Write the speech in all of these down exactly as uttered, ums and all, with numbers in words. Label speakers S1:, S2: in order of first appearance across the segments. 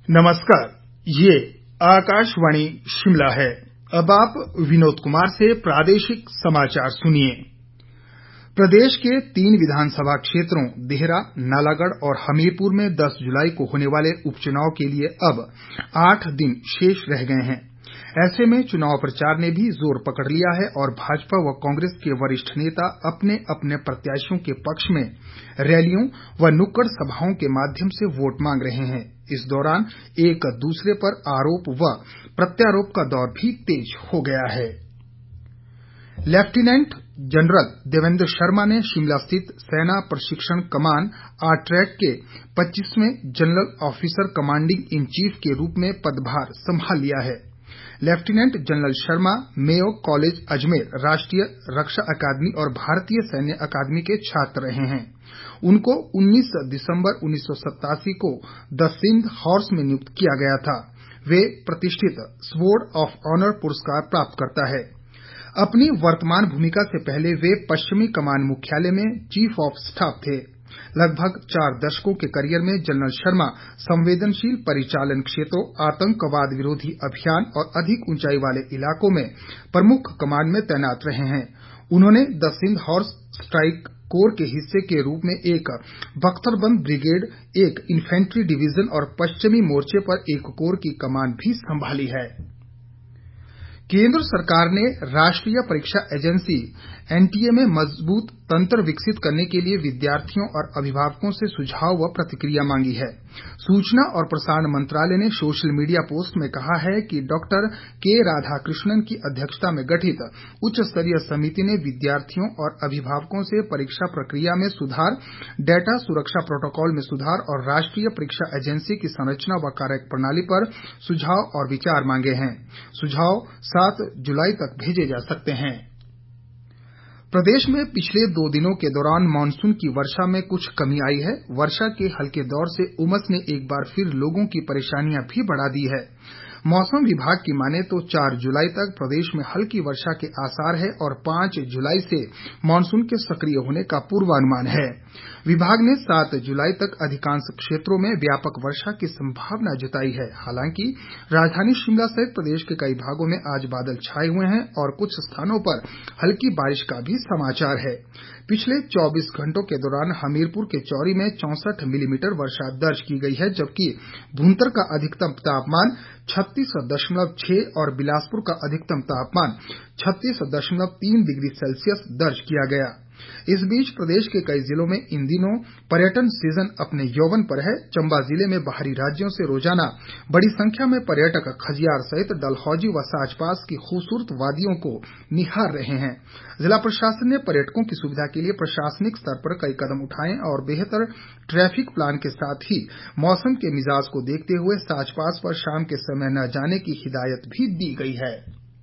S1: नमस्कार, ये आकाशवाणी शिमला है। अब आप विनोद कुमार से प्रादेशिक समाचार सुनिए। प्रदेश के तीन विधानसभा क्षेत्रों देहरा, नालागढ़ और हमीरपुर में दस जुलाई को होने वाले उपचुनाव के लिए अब आठ दिन शेष रह गए हैं। ऐसे में चुनाव प्रचार ने भी जोर पकड़ लिया है और भाजपा व कांग्रेस के वरिष्ठ नेता अपने अपने प्रत्याशियों के पक्ष में रैलियों व नुक्कड़ सभाओं के माध्यम से वोट मांग रहे हैं। इस दौरान एक दूसरे पर आरोप व प्रत्यारोप का दौर भी तेज हो गया है। लेफ्टिनेंट जनरल देवेंद्र शर्मा ने शिमला स्थित सेना प्रशिक्षण कमान आरट्रैक के पच्चीसवें general officer commanding in chief के रूप में पदभार संभाल लिया है। Lieutenant general Sharma Mayo college Ajmer, राष्ट्रीय रक्षा अकादमी और भारतीय सैन्य अकादमी के छात्र रहे हैं। उनको उन्नीस दिसंबर उन्नीस सौ सत्तासी को द सिंध हॉर्स में नियुक्त किया गया था। वे प्रतिष्ठित स्वॉर्ड ऑफ ऑनर पुरस्कार प्राप्त करता है। अपनी वर्तमान भूमिका से पहले वे पश्चिमी कमान मुख्यालय में चीफ ऑफ स्टाफ थे। लगभग चार दशकों के करियर में जनरल शर्मा संवेदनशील परिचालन क्षेत्रों, आतंकवाद विरोधी अभियान और अधिक ऊंचाई वाले इलाकों में प्रमुख कमान में तैनात रहे हैं। उन्होंने the Sindh horse strike corps के हिस्से के रूप में एक बख्तरबंद ब्रिगेड, एक इन्फेंट्री डिवीजन और पश्चिमी मोर्चे पर एक कोर की कमान भी संभाली है। केंद्र सरकार ने राष्ट्रीय परीक्षा एजेंसी एनटीए में मजबूत तंत्र विकसित करने के लिए विद्यार्थियों और अभिभावकों से सुझाव व प्रतिक्रिया मांगी है। सूचना और प्रसारण मंत्रालय ने सोशल मीडिया पोस्ट में कहा है कि डॉक्टर के राधाकृष्णन की अध्यक्षता में गठित उच्च स्तरीय समिति ने विद्यार्थियों और अभिभावकों से परीक्षा प्रक्रिया में सुधार, डेटा सुरक्षा प्रोटोकॉल में सुधार और राष्ट्रीय परीक्षा एजेंसी की संरचना व कार्यप्रणाली पर सुझाव और विचार मांगे हैं। सुझाव सात जुलाई तक भेजे जा सकते हैं। प्रदेश में पिछले दो दिनों के दौरान मानसून की वर्षा में कुछ कमी आई है। वर्षा के हल्के दौर से उमस ने एक बार फिर लोगों की परेशानियां भी बढ़ा दी है। मौसम विभाग की माने तो चार जुलाई तक प्रदेश में हल्की वर्षा के आसार है और पांच जुलाई से मानसून के सक्रिय होने का पूर्वानुमान है। विभाग ने सात जुलाई तक अधिकांश क्षेत्रों में व्यापक वर्षा की संभावना जताई है। हालांकि राजधानी शिमला सहित प्रदेश के कई भागों में आज बादल छाए हुए हैं और कुछ स्थानों पर हल्की बारिश का भी समाचार है। पिछले चौबीस घंटों के दौरान हमीरपुर के चौरी में चौसठ मिलीमीटर वर्षा दर्ज की गई है, जबकि भुंतर का अधिकतम तापमान छत्तीस दशमलव छह और बिलासपुर का अधिकतम तापमान छत्तीस दशमलव तीन डिग्री सेल्सियस दर्ज किया गया। इस बीच प्रदेश के कई जिलों में इन दिनों पर्यटन सीजन अपने यौवन पर है। चंबा जिले में बाहरी राज्यों से रोजाना बड़ी संख्या में पर्यटक खजियार सहित डलहौजी व साचपास की खूबसूरत वादियों को निहार रहे हैं। जिला प्रशासन ने पर्यटकों की सुविधा के लिए प्रशासनिक स्तर पर कई कदम उठाए और बेहतर ट्रैफिक प्लान के साथ ही मौसम के मिजाज को देखते हुए साचपास पर शाम के समय न जाने की हिदायत भी दी गई है।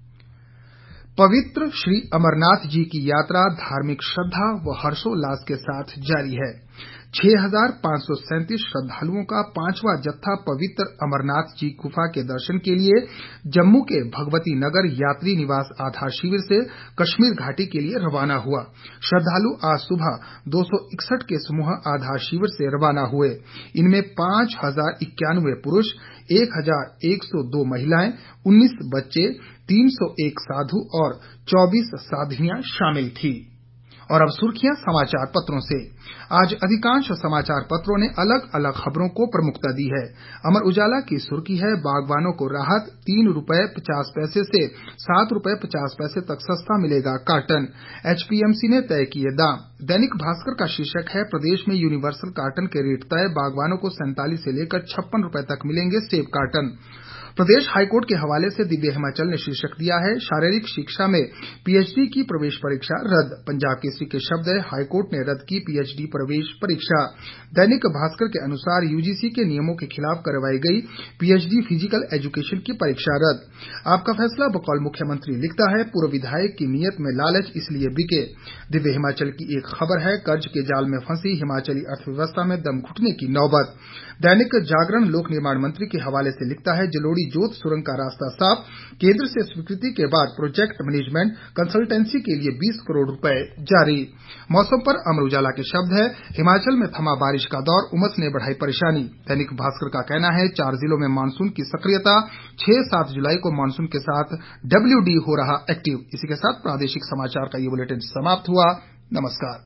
S1: पवित्र श्री अमरनाथ जी की यात्रा धार्मिक श्रद्धा व हर्षोल्लास के साथ जारी है। छह हजार पांच सौ सैंतीस श्रद्धालुओं का पांचवा जत्था पवित्र अमरनाथ जी गुफा के दर्शन के लिए जम्मू के भगवती नगर यात्री निवास आधार शिविर से कश्मीर घाटी के लिए रवाना हुआ। श्रद्धालु आज सुबह दो सौ इकसठ के समूह आधार शिविर से रवाना हुए। इनमें पांच हजार इक्यानवे पुरुष, एक हजार एक सौ दो महिलाएं, उन्नीस बच्चे, तीन सौ एक साधु और चौबीस साध्वियां शामिल थी। और अब सुर्खियां समाचार पत्रों से। आज अधिकांश समाचार पत्रों ने अलग अलग खबरों को प्रमुखता दी है। अमर उजाला की सुर्खी है, बागवानों को राहत, तीन रुपए पचास पैसे से सात रुपए पचास पैसे तक सस्ता मिलेगा कार्टन। एचपीएमसी ने तय किए दाम। दैनिक भास्कर का शीर्षक है, प्रदेश में यूनिवर्सल कार्टन के रेट तय, बागवानों को सैंतालीस से लेकर छप्पन रुपए तक मिलेंगे सेब कार्टन। प्रदेश हाईकोर्ट के हवाले से दिव्य हिमाचल ने शीर्षक दिया है, शारीरिक शिक्षा में पीएचडी की प्रवेश परीक्षा रद्द। पंजाब केसरी के शब्द है, हाईकोर्ट ने रद्द की पीएचडी प्रवेश परीक्षा। दैनिक भास्कर के अनुसार यूजीसी के नियमों के खिलाफ करवाई गई पीएचडी फिजिकल एजुकेशन की परीक्षा रद्द। आपका फैसला बकौल मुख्यमंत्री लिखता है, पूर्व विधायक की नीयत में लालच इसलिए बिके। दिव्य हिमाचल की एक खबर है, कर्ज के जाल में फंसी हिमाचली अर्थव्यवस्था में दम घुटने की नौबत। दैनिक जागरण लोक निर्माण मंत्री के हवाले से लिखता है जलोड़ी जोत सुरंग का रास्ता साफ, केंद्र से स्वीकृति के बाद प्रोजेक्ट मैनेजमेंट कंसल्टेंसी के लिए बीस करोड़ रुपए जारी। मौसम पर अमर उजाला के शब्द है हिमाचल में थमा बारिश का दौर, उमस ने बढ़ाई परेशानी। दैनिक भास्कर का कहना है चार जिलों में मानसून की सक्रियता, छह सात जुलाई को मानसून के साथ डब्ल्यूडी हो रहा एक्टिव। इसी के साथ प्रादेशिक समाचार का ये बुलेटिन समाप्त हुआ। नमस्कार।